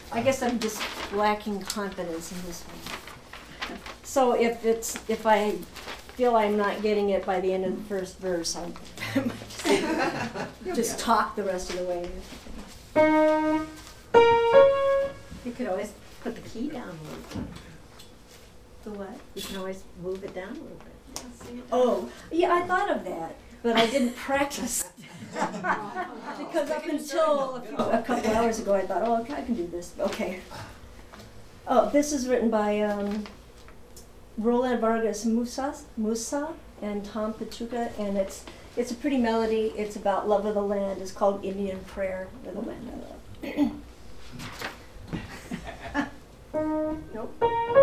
I guess I'm just lacking confidence in this one. So if I feel I'm not getting it by the end of the first verse, I'll just talk the rest of the way. You could always put the key down a little bit. The what? You can always move it down a little bit. Oh, yeah, I thought of that, but I didn't practice. Because up until a couple hours ago, I thought, oh, okay, I can do this. Okay. Oh, this is written by Roland Vargas Musa and Tom Pachuca, and it's a pretty melody. It's about love of the land. It's called Indian Prayer for the Land I Love. Nope.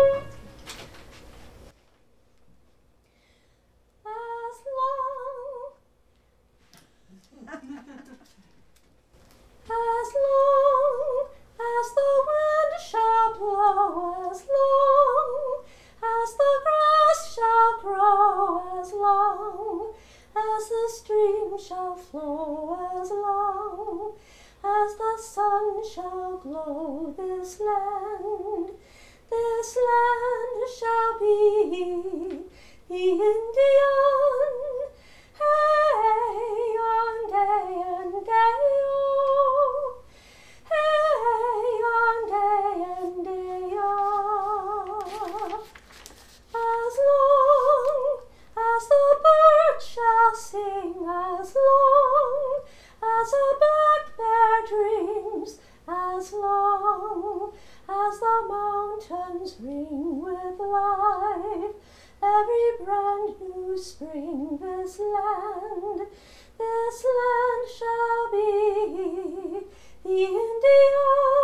As long as the wind shall blow, as long as the grass shall grow, as long as the stream shall flow, as long as the sun shall glow, this land shall be the Indian. Hey, on day and day, oh. Hey, on day and day, oh. As long as the bird shall sing, as long as a black bear dreams, as long as the mountains ring with life, every brand new spring, this land shall be the Indian.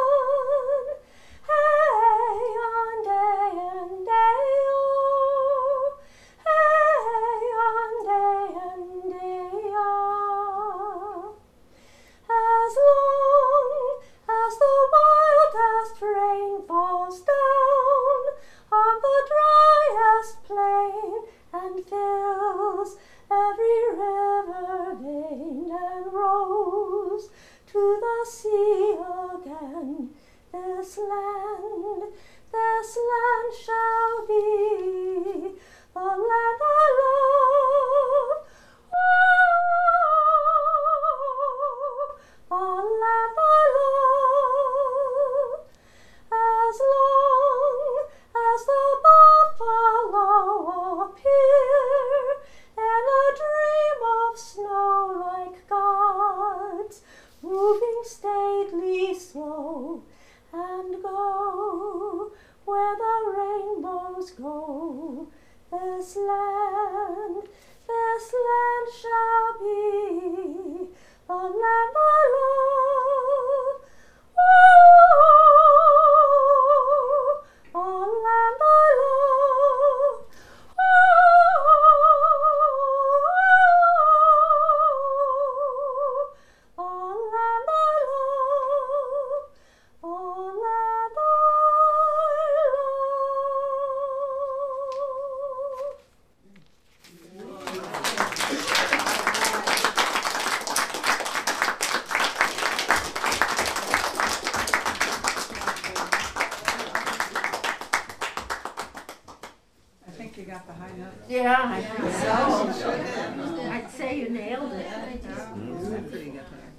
Hey, on day and day, oh. Hey, on day and day, oh. As long as the wildest rain falls down on the driest plain and fills every river vein and rose to the sea again, this land shall be the land I love. Oh, the land I love. As long as the buffalo appear in a dream of snow like gods, moving stately slow, and go where the rainbows go, this land shall be the land I love. Oh, the land I love. Oh, the land I love. The land I think you got the high note. Yeah, I think so. I'd say you nailed it. That's pretty good there.